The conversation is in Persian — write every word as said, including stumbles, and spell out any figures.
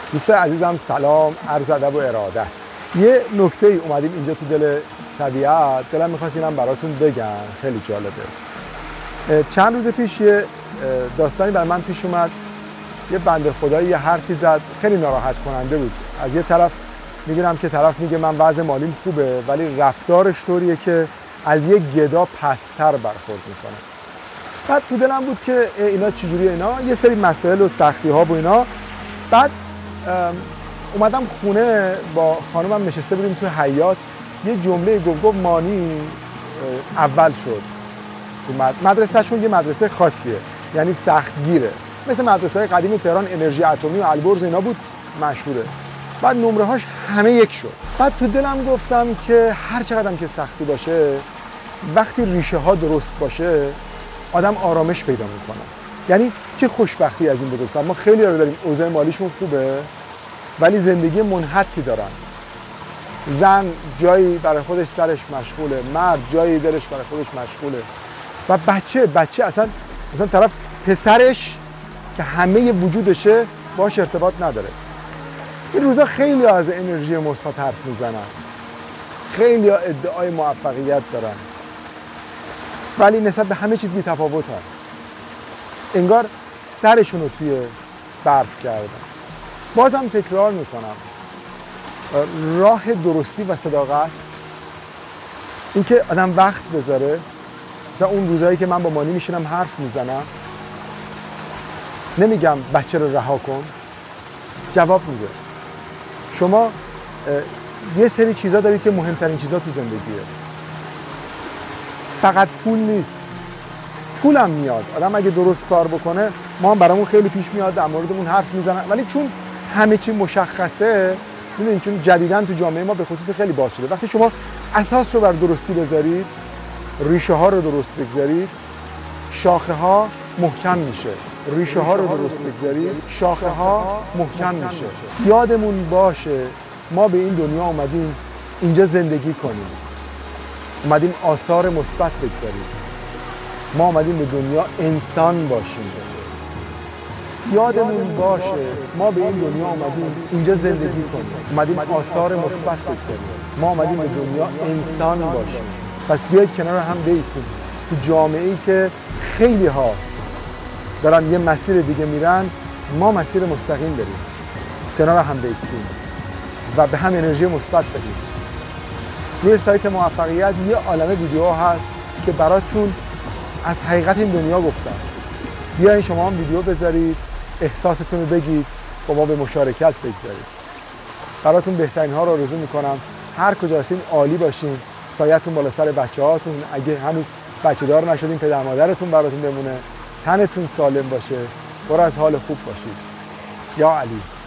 دوستان عزیزم سلام، عرض ادب و ارادت. یه نکته ای اومدیم اینجا تو دل طبیعت، دلم می‌خواست اینم براتون بگم، خیلی جالبه. چند روز پیش یه داستانی برای من پیش اومد. یه بنده خدایی یه حرفی زد خیلی ناراحت کننده بود. از یه طرف می‌بینم که طرف میگه من وضع مالیم خوبه، ولی رفتارش طوریه که از یه گدا پست‌تر برخورد می‌کنه. بعد تو دلم بود که اینا چجوریه، اینا یه سری مسائل و سختی‌ها و اینا. بعد اومدم خونه با خانومم نشسته بودیم تو حیاط، یه جمله گفت گفت مانی اول شد. مدرسه‌شون یه مدرسه خاصیه، یعنی سختگیره، مثل مدرسه‌های قدیم تهران، انرژی اتمی و البرز اینا بود مشهوره. بعد نمره‌هاش همه یک شد. بعد تو دلم گفتم که هر چقدرم که سختی باشه، وقتی ریشه ها درست باشه آدم آرامش پیدا میکنه. یعنی چه خوشبختی از این بزرگتر. ما خیلی رو داریم اوضاع مالیشون خوبه ولی زندگی منحتی دارن. زن جایی برای خودش سرش مشغوله، مرد جایی دلش برای خودش مشغوله، و بچه بچه اصلا مثلا طرف پسرش که همه وجودشه باهاش ارتباط نداره. این روزا خیلی از انرژی مثبت حرف میزنن، خیلی ادعای موفقیت دارن، ولی نسبت به همه چیز بی‌تفاوتن. انگار سرشون رو توی برف کردن. بازم تکرار میکنم، راه درستی و صداقت، اینکه آدم وقت بذاره. مثلا اون روزایی که من با مانی میشینم حرف میزنم، نمیگم بچه رو رها کن، جواب میده شما یه سری چیزا داری که مهمترین چیزا تو زندگیه. فقط پول نیست، پولم میاد. آدم اگه درست کار بکنه، ما هم برامون خیلی پیش میاد در موردمون حرف میزنن، ولی چون همه چی مشخصه، میدونین چون جدیداً تو جامعه ما به خصوص خیلی باز شده، وقتی شما اساس رو بر درستی بذارید، ریشه ها رو درست بگذارید، شاخه ها محکم میشه. ریشه ها رو درست بگذارید، شاخه ها محکم میشه. یادمون باشه ما به این دنیا اومدیم اینجا زندگی کنیم، اومدیم آثار مثبت بگذاریم. ما اومدیم به دنیا انسان باشیم. یادمون باشه ما به این دنیا اومدیم اینجا زندگی کنیم، اومدیم آثار مثبت بگذاریم. ما اومدیم به دنیا انسان باشیم. پس بیاید کنار هم بایستیم. تو جامعه‌ای که خیلی ها دارن یه مسیر دیگه میرن، ما مسیر مستقیم بریم، کنار هم بایستیم و به هم انرژی مثبت بدیم. روی سایت موفقیت یه عالمه ویدیو هست که براتون از حقیقت این دنیا گفتم. بیاین شما هم ویدیو بذارید، احساستون رو بگید، با ما به مشارکت بگذارید. براتون بهترین ها رو آرزو میکنم. هر کجا هستین عالی باشین، سایتون بالا سر بچه‌هاتون، اگه هنوز بچه دار نشدین پدر مادرتون براتون بمونه، تنتون سالم باشه، پر از حال خوب باشید. یا علی.